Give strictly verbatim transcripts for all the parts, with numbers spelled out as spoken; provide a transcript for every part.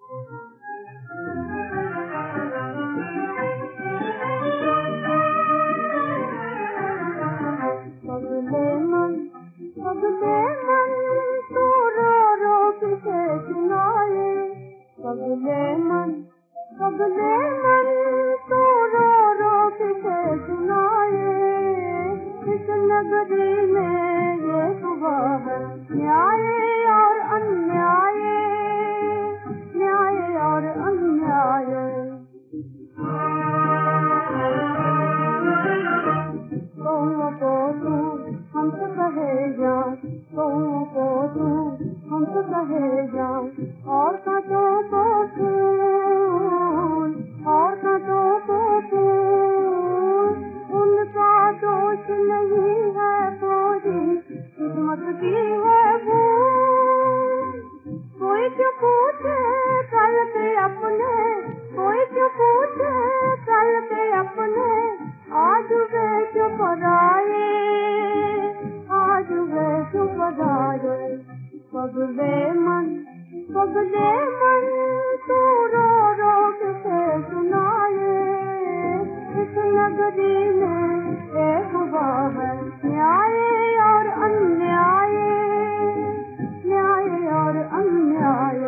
पगले मन पगले मन तू रो रो किसे सुनाए, पगले मन पगले मन तू रो रो किसे सुनाए। इस नगरी में ये हुआ है न्याय और अन्याय, न्याय और अन्याय। कौओं को तू हमसे कहे जा, कौओं को तू हमसे कहे जा, और कांटों को फूल, और कांटों को फूल। उनका दोष नहीं है कोई, किस्मत की है भूल। कोई क्यों पूछे कल के अपने, कोई क्यों पूछे कल के अपने, आज वे चुप राये, आज वे चुप राये। पगले मन पगले मन तू रो रो किसे सुनाए। इस नगरी में एक हुआ है न्याय और अन्याय, न्याय और अन्याय।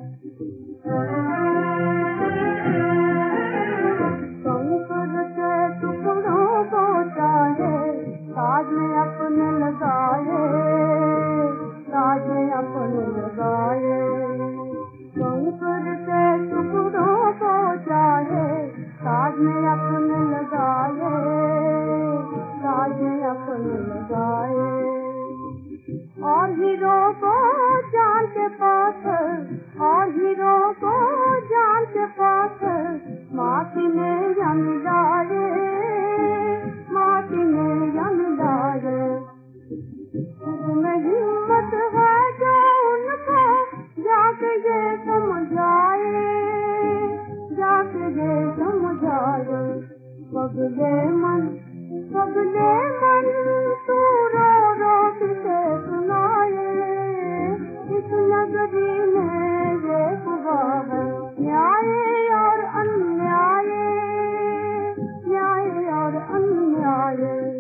कंकर के टुकड़ों को चाहे ताज में अपने लगाए, ताज में अपने लगाए। कंकर के टुकड़ों को चाहे ताज में अपने लगाए, ताज में अपने लगाए। और हीरो को जान के पास, और हीरो को जान के पास माटी में जम जाए, माटी में जम जाए। उसमें हिम्मत है जो उनको जाके ये समझाए, जाके ये समझाए। पगले मन पगले मन तू रो रो किसे सुनाए। इस नगरी में ये हुआ है न्याय और अन्याय, न्याय और अन्याय।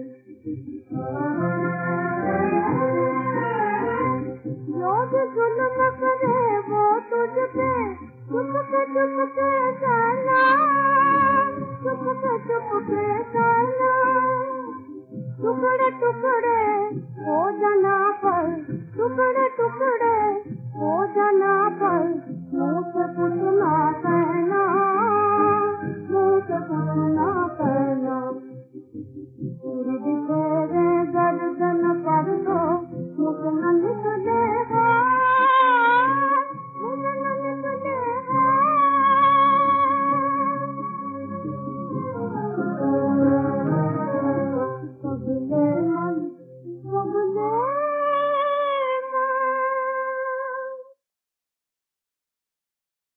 जो भी जुल्म करे वो तुझ पे चुप के चुप के कहना, चुप के चुप के कहना। टुकड़े टुकड़े